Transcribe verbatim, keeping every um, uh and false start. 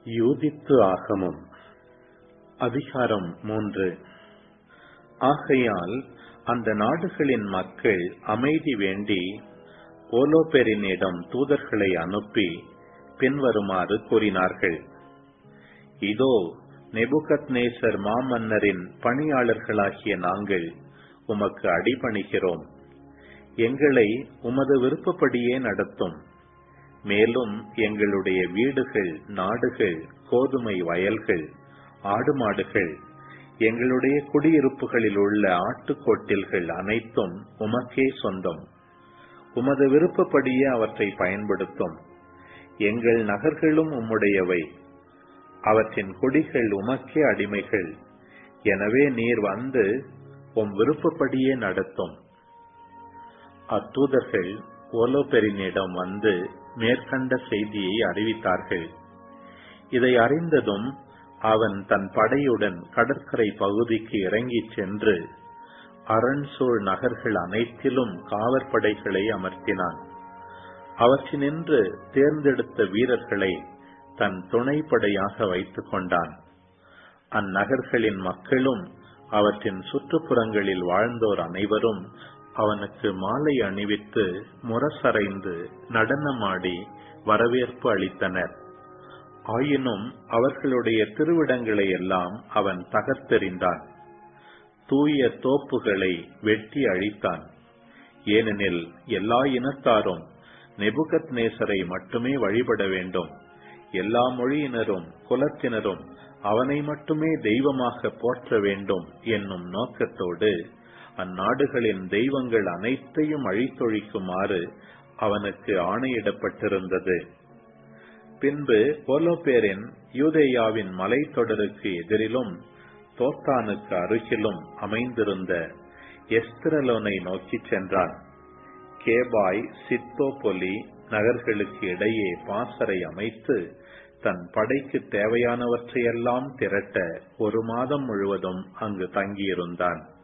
யூதித்து ஆகமம் அதிகாரம் மூன்று. ஆகையால் அந்த நாடுகளின் மக்கள் அமைதி வேண்டி ஓலோபெரினிடம் தூதர்களை அனுப்பி பின்வருமாறு கூறினார்கள். இதோ, நெபுகத்நேசர் மாமன்னரின் பணியாளர்களாகிய நாங்கள் உமக்கு அடிபணிகிறோம். எங்களை உமது விருப்பப்படியே நடத்தும். மேலும் எங்களுடைய வீடுகள், நாடுகள், கோதுமை வயல்கள், ஆடு மாடுகள், எங்களுடைய குடியிருப்புகளில் உள்ள ஆட்டுக்கொட்டில்கள் அனைத்தும் உமக்கே சொந்தம். உமது விருப்பப்படியே அவற்றை பயன்படுத்தும். எங்கள் நகர்களும் உம்முடையவை, அவற்றின் குடிகள் உமக்கே அடிமைகள். எனவே நீர் வந்து உம் விருப்பப்படியே நடத்தும். அத்தூதர்கள் ஓலோபெரினிடம் வந்து மேற்கண்ட செய்தியை அறிவித்தார்கள். இதை அறிந்ததும் அவன் தன் படையுடன் கடற்கரை பகுதிக்கு இறங்கிச் சென்று அரண்சூழ் நகர்கள் அனைத்திலும் காவற்படைகளை அமர்த்தினான். அவற்றினின்று தேர்ந்தெடுத்த வீரர்களை தன் துணைப்படையாக வைத்துக் கொண்டான். அந்நகர்களின் மக்களும் அவற்றின் சுற்றுப்புறங்களில் வாழ்ந்தோர் அனைவரும் அவனுக்கு மாலை அணிவித்து முரசறைந்து நடனமாடி வரவேற்பு அளித்தனர். ஆயினும் அவர்களுடைய திருவிடங்களை எல்லாம் அவன் தகர்த்தெறிந்தான். தூய தோப்புகளை வெட்டி அழித்தான். ஏனெனில் எல்லா இனத்தாரும் நெபுகத்நேசரை மட்டுமே வழிபட வேண்டும். எல்லா மொழியினரும் குலத்தினரும் அவனை மட்டுமே தெய்வமாக போற்ற வேண்டும் என்னும் நோக்கத்தோடு அந்நாடுகளின் தெய்வங்கள் அனைத்தையும் அழித்தொழிக்குமாறு அவனுக்கு ஆணையிடப்பட்டிருந்தது. பின்பு ஓலோபெரின் யூதேயாவின் மலைத்தொடருக்கு எதிரிலும் தோத்தானுக்கு அருகிலும் அமைந்திருந்த எஸ்திரலோனை நோக்கி சென்றான். கேபாய், சித்தோபொலி நகர்களுக்கு இடையே பாசறை அமைத்து தன் படைக்கு தேவையானவற்றையெல்லாம் திரட்ட ஒரு மாதம் முழுவதும் அங்கு தங்கியிருந்தான்.